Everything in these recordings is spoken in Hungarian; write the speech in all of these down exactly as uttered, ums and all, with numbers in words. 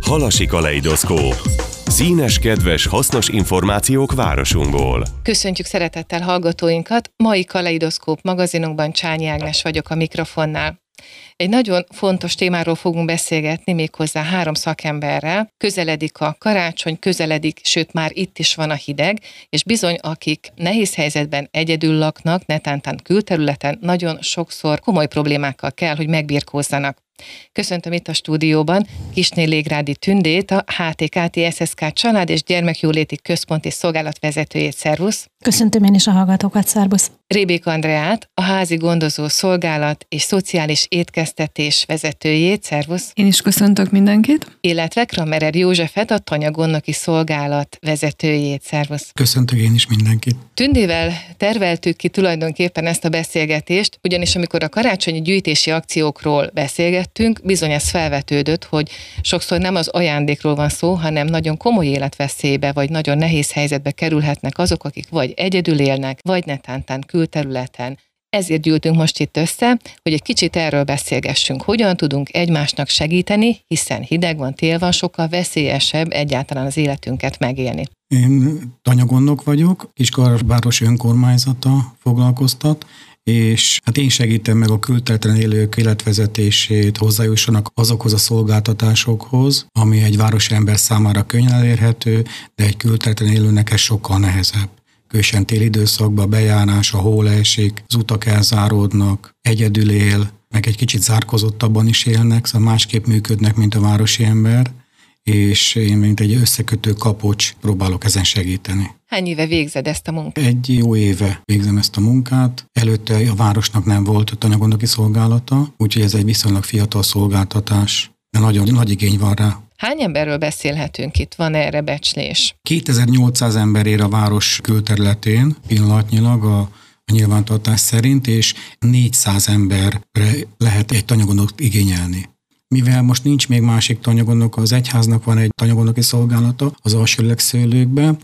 Halasi kaleidoszkóp. Színes, kedves, hasznos információk városunkból. Köszöntjük szeretettel hallgatóinkat! Mai kaleidoszkóp magazinunkban Csányi Ágnes vagyok a mikrofonnál. Egy nagyon fontos témáról fogunk beszélgetni, méghozzá három szakemberrel. Közeledik a karácsony, közeledik, sőt már itt is van a hideg, és bizony akik nehéz helyzetben egyedül laknak, netántán külterületen, nagyon sokszor komoly problémákkal kell, hogy megbirkózzanak. Köszöntöm itt a stúdióban Kissné Légrádi Tündét, a há té ká té es es ká Család- és Gyermekjóléti Központ és Szolgálat vezetőjét. Szervusz! Köszöntöm én is a hallgatókat, szervusz! Rébék Andreát, a Házi Gondozó Szolgálat és Szociális Étkeztetés vezetőjét. Szervusz! Én is köszöntök mindenkit! Illetve Kramerer Józsefet, a Tanyagonnoki Szolgálat vezetőjét. Szervusz! Köszöntök én is mindenkit! Tündével terveltük ki tulajdonképpen ezt a beszélgetést, ugyanis amikor a karácsonyi gyűjtési akciókról beszélgettünk, bizony ez felvetődött, hogy sokszor nem az ajándékról van szó, hanem nagyon komoly életveszélybe, vagy nagyon nehéz helyzetbe kerülhetnek azok, akik vagy egyedül élnek, vagy netántán külterületen. Ezért gyűltünk most itt össze, hogy egy kicsit erről beszélgessünk. Hogyan tudunk egymásnak segíteni, hiszen hideg van, tél van, sokkal veszélyesebb egyáltalán az életünket megélni. Én tanyagondnok vagyok, Kiskunhalas önkormányzata foglalkoztat, és hát én segítem meg a külterületen élők életvezetését, hozzájussanak azokhoz a szolgáltatásokhoz, ami egy városi ember számára könnyen elérhető, de egy külterületen élőnek ez sokkal nehezebb. Különösen téli időszakban bejárás, a hó leesik, az utak elzáródnak, egyedül él, meg egy kicsit zárkozottabban is élnek, szóval másképp működnek, mint a városi ember, és én, mint egy összekötő kapocs, próbálok ezen segíteni. Hány éve végzed ezt a munkát? Egy jó éve végzem ezt a munkát. Előtte a városnak nem volt a tanyagonnoki szolgálata, úgyhogy ez egy viszonylag fiatal szolgáltatás, de nagyon nagy igény van rá. Hány emberről beszélhetünk itt? Van erre becslés? kétezer-nyolcszáz ember ér a város külterületén pillanatnyilag a a nyilvántartás szerint, és négyszáz emberre lehet egy tanyagondnokot igényelni. Mivel most nincs még másik tanyagondnok, az egyháznak van egy tanyagonnoki szolgálata az alsólélegszőlőkben,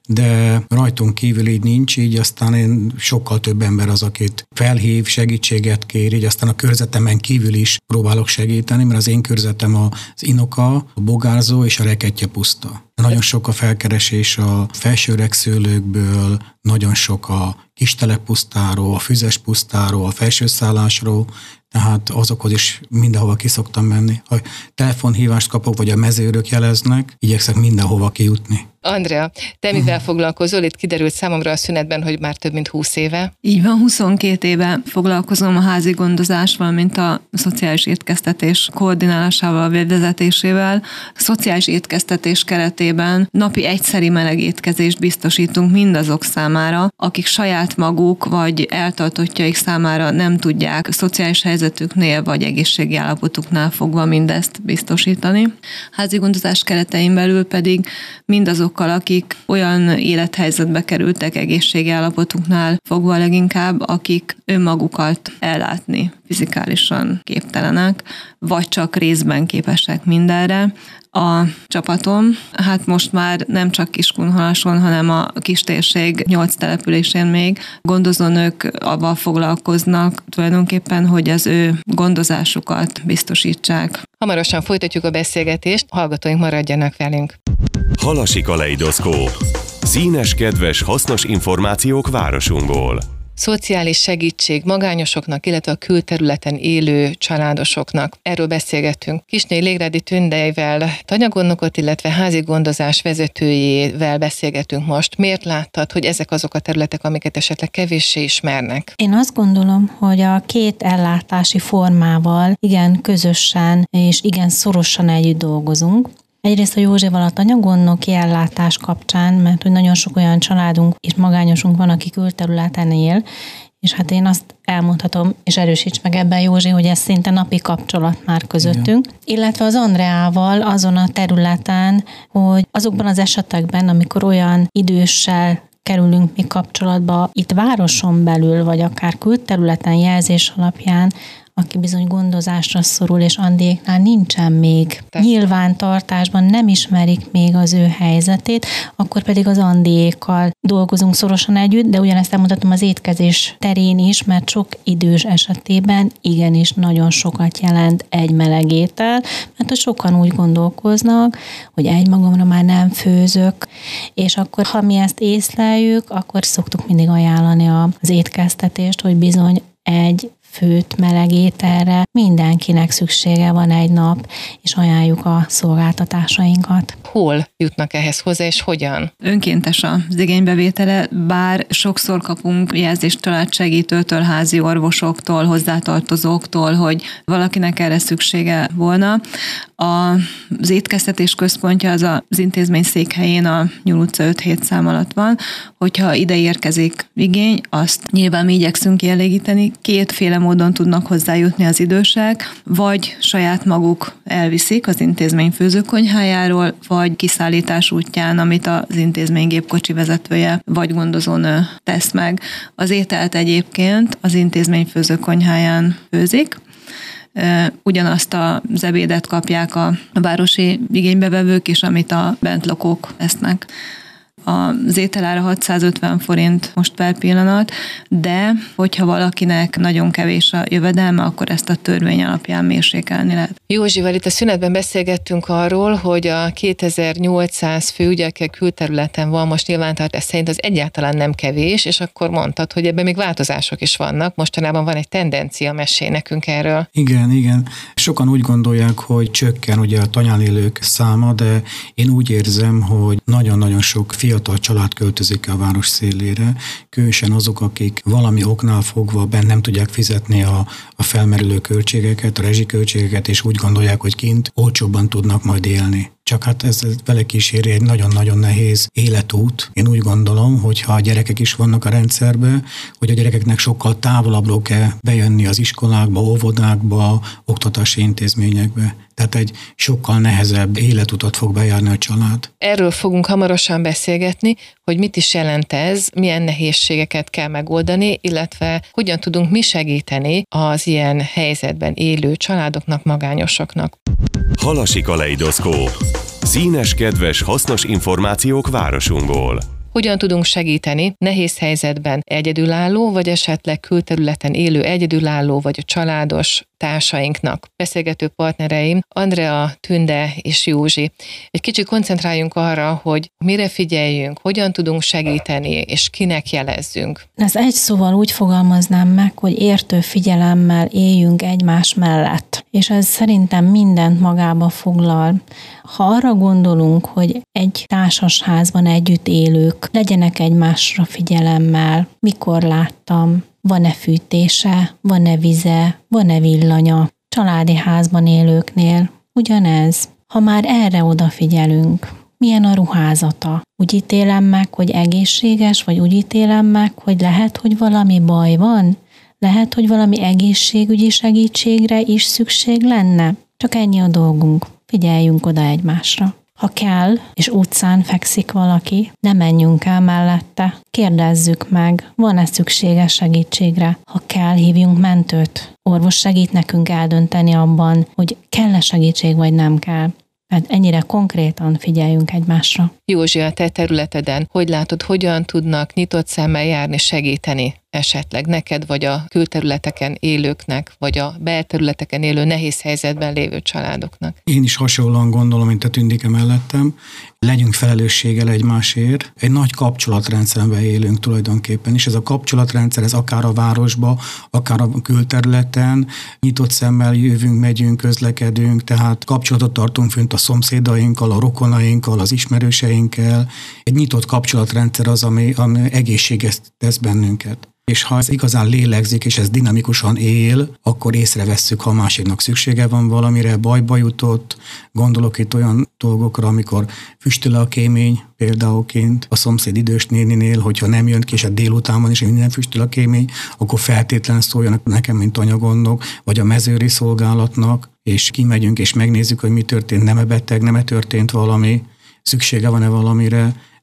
de rajtunk kívül így nincs, így aztán én sokkal több ember az, akit felhív, segítséget kér, így aztán a körzetemen kívül is próbálok segíteni, mert az én körzetem az Inoka, a Bogárzó és a Rekettye puszta. Nagyon sok a felkeresés a felsőregszőlőkből, nagyon sok a Kistelep-pusztáról, a Füzes pusztáról, a felsőszállásról, tehát azokhoz is mindenhova ki szoktam menni. Ha telefonhívást kapok, vagy a mezőrök jeleznek, igyekszek mindenhova kijutni. Andrea, te mivel foglalkozol? Itt kiderült számomra a szünetben, hogy már több mint húsz éve. Így van, huszonkét éve foglalkozom a házi gondozás, valamint a szociális étkeztetés koordinálásával, vagy vezetésével. A szociális étkeztetés keretében napi egyszeri meleg étkezést biztosítunk mindazok számára, akik saját maguk vagy eltartottjaik számára nem tudják szociális helyzetüknél vagy egészségi állapotuknál fogva mindezt biztosítani. Házi gondozás keretein belül pedig mindazok akik olyan élethelyzetbe kerültek egészségi állapotuknál fogva leginkább, akik önmagukat ellátni fizikálisan képtelenek, vagy csak részben képesek mindenre. A csapatom, hát most már nem csak Kiskunhalason, hanem a kistérség nyolc településén még gondozónők avval foglalkoznak tulajdonképpen, hogy az ő gondozásukat biztosítsák. Hamarosan folytatjuk a beszélgetést, hallgatóink maradjanak velünk. Halasi kaleidoszkóp. Színes, kedves, hasznos információk városunkból. Szociális segítség magányosoknak, illetve a külterületen élő családosoknak. Erről beszélgettünk. Kissné Légrádi Tündével, tanyagondnokot, illetve házi gondozás vezetőjével beszélgetünk most. Miért láttad, hogy ezek azok a területek, amiket esetleg kevéssé ismernek? Én azt gondolom, hogy a két ellátási formával igen közösen és igen szorosan együtt dolgozunk. Egyrészt a Józsival a tanyagonnoki ellátás kapcsán, mert hogy nagyon sok olyan családunk és magányosunk van, aki külterületen él, és hát én azt elmondhatom, és erősíts meg ebben, Józsi, hogy ez szinte napi kapcsolat már közöttünk. Igen. Illetve az Andreával azon a területen, hogy azokban az esetekben, amikor olyan időssel kerülünk mi kapcsolatba itt városon belül, vagy akár külterületen jelzés alapján, aki bizony gondozásra szorul, és Andiéknál nincsen még Persze. nyilvántartásban, nem ismerik még az ő helyzetét, akkor pedig az Andiékkal dolgozunk szorosan együtt, de ugyanezt elmondhatom az étkezés terén is, mert sok idős esetében igenis nagyon sokat jelent egy meleg étel, mert hogy sokan úgy gondolkoznak, hogy egymagamra már nem főzök, és akkor ha mi ezt észleljük, akkor szoktuk mindig ajánlani az étkeztetést, hogy bizony egy főtt meleg ételre mindenkinek szüksége van egy nap, és ajánljuk a szolgáltatásainkat. Hol jutnak ehhez hozzá, és hogyan? Önkéntes az igénybevétele, bár sokszor kapunk jelzést családsegítőtől, házi orvosoktól, hozzátartozóktól, hogy valakinek erre szüksége volna. Az étkeztetés központja az az intézmény székhelyén a Nyúl utca öt hét szám alatt van, hogyha ide érkezik igény, azt nyilván mi igyekszünk kielégíteni. Kétféle módon tudnak hozzájutni az idősek, vagy saját maguk elviszik az intézmény főzőkonyhájáról, vagy kiszállítás útján, amit az intézmény gépkocsi vezetője vagy gondozónő tesz meg. Az ételt egyébként az intézmény főzőkonyháján főzik, ugyanazt az ebédet kapják a városi igénybevevők is, amit a bentlakók esznek. Az ételára hatszázötven forint most per pillanat, de hogyha valakinek nagyon kevés a jövedelme, akkor ezt a törvény alapján mérsékelni lehet. Józsival itt a szünetben beszélgettünk arról, hogy a kétezer-nyolcszáz fő, ugye, aki a külterületen van most nyilvántartás szerint, az egyáltalán nem kevés, és akkor mondtad, hogy ebben még változások is vannak. Mostanában van egy tendencia, mesélj nekünk erről. Igen, igen. Sokan úgy gondolják, hogy csökken ugye a tanyán élők száma, de én úgy érzem, hogy nagyon-nagyon sok fiatal család költözik a város szélére, különösen azok, akik valami oknál fogva benn nem tudják fizetni a, a felmerülő költségeket, a rezsiköltségeket, és úgy gondolják, hogy kint olcsóbban tudnak majd élni. Csak hát ez, ez vele kíséri egy nagyon-nagyon nehéz életút. Én úgy gondolom, hogy ha a gyerekek is vannak a rendszerbe, hogy a gyerekeknek sokkal távolabbról kell bejönni az iskolákba, óvodákba, oktatási intézményekbe. Tehát egy sokkal nehezebb életutat fog bejárni a család. Erről fogunk hamarosan beszélgetni, hogy mit is jelent ez, milyen nehézségeket kell megoldani, illetve hogyan tudunk mi segíteni az ilyen helyzetben élő családoknak, magányosoknak. Halasi Kaleidoszkóp. Színes, kedves, hasznos információk városunkból. Hogyan tudunk segíteni nehéz helyzetben egyedülálló, vagy esetleg külterületen élő egyedülálló, vagy a családos társainknak? Beszélgető partnereim Andrea, Tünde és Józsi. Egy kicsit koncentráljunk arra, hogy mire figyeljünk, hogyan tudunk segíteni, és kinek jelezzünk. Ez egy szóval úgy fogalmaznám meg, hogy értő figyelemmel éljünk egymás mellett. És ez szerintem mindent magába foglal. Ha arra gondolunk, hogy egy társasházban együtt élők legyenek egymásra figyelemmel, mikor láttam, van-e fűtése, van-e vize, van-e villanya, családi házban élőknél ugyanez. Ha már erre odafigyelünk, milyen a ruházata? Úgy ítélem meg, hogy egészséges, vagy úgy ítélem meg, hogy lehet, hogy valami baj van? Lehet, hogy valami egészségügyi segítségre is szükség lenne? Csak ennyi a dolgunk. Figyeljünk oda egymásra. Ha kell, és utcán fekszik valaki, ne menjünk el mellette. Kérdezzük meg, van-e szüksége segítségre. Ha kell, hívjunk mentőt. Orvos segít nekünk eldönteni abban, hogy kell-e segítség, vagy nem kell. Tehát ennyire konkrétan figyeljünk egymásra. Józsi, a te területeden, hogy látod, hogyan tudnak nyitott szemmel járni, segíteni esetleg neked, vagy a külterületeken élőknek, vagy a belterületeken élő nehéz helyzetben lévő családoknak? Én is hasonlóan gondolom, mint a Tündike mellettem. Legyünk felelősséggel egymásért. Egy nagy kapcsolatrendszerben élünk tulajdonképpen, és ez a kapcsolatrendszer, ez akár a városba, akár a külterületen, nyitott szemmel jövünk, megyünk, közlekedünk, tehát kapcsolatot tartunk fönt a szomszédainkkal, a rokonainkkal, az ismerőseinkkel. Egy nyitott kapcsolatrendszer az, ami, ami egészséges tesz bennünket. És ha ez igazán lélegzik, és ez dinamikusan él, akkor észrevesszük, ha a másiknak szüksége van valamire, bajba jutott. Gondolok itt olyan dolgokra, amikor füstöl a kémény, példáulként a szomszéd idős néninél, hogyha nem jön ki, és a délután van, és minden füstöl a kémény, akkor feltétlenül szóljanak nekem, mint anyagondok, vagy a mezőri szolgálatnak, és kimegyünk, és megnézzük, hogy mi történt, nem-e beteg, nem-e történt valami, szüksége van-e valamire,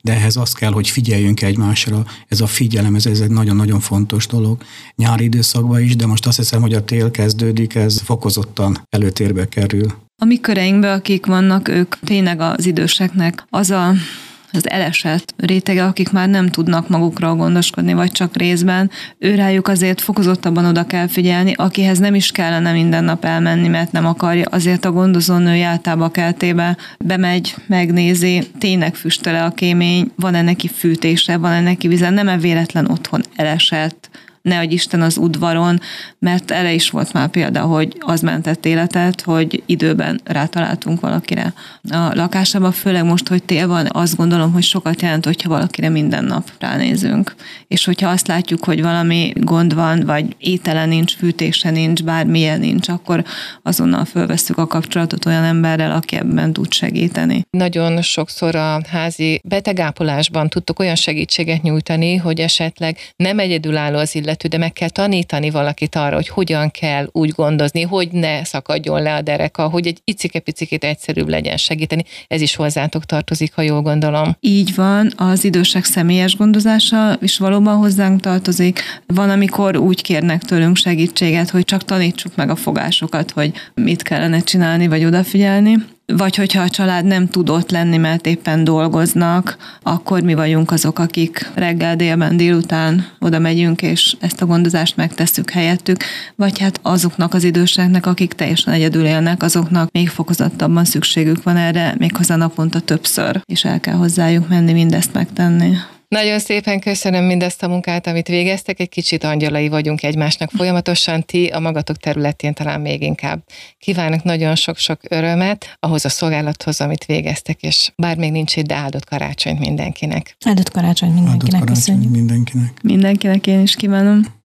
de ehhez az kell, hogy figyeljünk egymásra. Ez a figyelem, ez, ez egy nagyon-nagyon fontos dolog. Nyári időszakban is, de most azt hiszem, hogy a tél kezdődik, ez fokozottan előtérbe kerül. A mi köreinkben, akik vannak, ők tényleg az időseknek az a az elesett rétege, akik már nem tudnak magukról gondoskodni, vagy csak részben, őrájuk azért fokozottabban oda kell figyelni, akihez nem is kellene minden nap elmenni, mert nem akarja, azért a gondozónő jártába keltébe bemegy, megnézi, tényleg füstöle a kémény, van-e neki fűtése, van-e neki vize, nem-e véletlen otthon elesett, ne adj Isten az udvaron, mert erre is volt már példa, hogy az mentett életet, hogy időben rátaláltunk valakire a lakásában, főleg most, hogy tél van, azt gondolom, hogy sokat jelent, hogyha valakire minden nap ránézünk. És hogyha azt látjuk, hogy valami gond van, vagy étele nincs, fűtése nincs, bármilyen nincs, akkor azonnal fölvesszük a kapcsolatot olyan emberrel, aki ebben tud segíteni. Nagyon sokszor a házi betegápolásban tudtok olyan segítséget nyújtani, hogy esetleg nem egyedülálló az illető, de meg kell tanítani valakit arra, hogy hogyan kell úgy gondozni, hogy ne szakadjon le a dereka, hogy egy icike-picikét egyszerűbb legyen segíteni. Ez is hozzátok tartozik, ha jól gondolom. Így van, az idősek személyes gondozása is valóban hozzánk tartozik. Van, amikor úgy kérnek tőlünk segítséget, hogy csak tanítsuk meg a fogásokat, hogy mit kellene csinálni, vagy odafigyelni. Vagy hogyha a család nem tud ott lenni, mert éppen dolgoznak, akkor mi vagyunk azok, akik reggel, délben, délután oda megyünk, és ezt a gondozást megtesszük helyettük, vagy hát azoknak az időseknek, akik teljesen egyedül élnek, azoknak még fokozottabban szükségük van erre, méghozzá naponta többször, és el kell hozzájuk menni, mindezt megtenni. Nagyon szépen köszönöm mindezt a munkát, amit végeztek, egy kicsit angyalai vagyunk egymásnak folyamatosan, ti a magatok területén talán még inkább. Kívánok nagyon sok-sok örömet ahhoz a szolgálathoz, amit végeztek, és bár még nincs itt, de áldott karácsonyt mindenkinek. Áldott karácsonyt mindenkinek, áldott karácsonyt köszönjük. mindenkinek. Mindenkinek én is kívánom.